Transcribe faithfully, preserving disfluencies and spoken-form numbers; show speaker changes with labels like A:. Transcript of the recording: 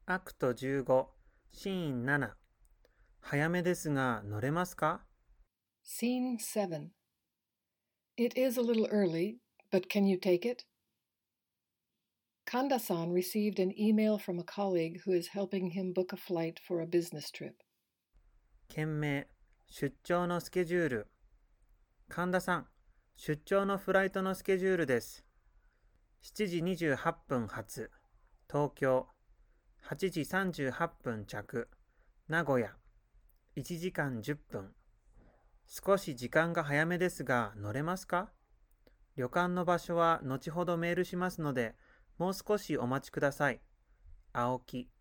A: アクトじゅうご、シーンなな。早めですが乗れますか？
B: Scene seven. It is a little early, but can you take it? Kanda-san received an email from a colleague who is helping him book a flight for a business trip.
A: 件名、出張のスケジュール。神田さん、出張のフライトのスケジュールです。しちじにじゅうはっぷん発、東京。はちじさんじゅうはっぷん着、名古屋。いちじかんじゅっぷん。少し時間が早めですが乗れますか？旅館の場所は後ほどメールしますので、もう少しお待ちください。青木。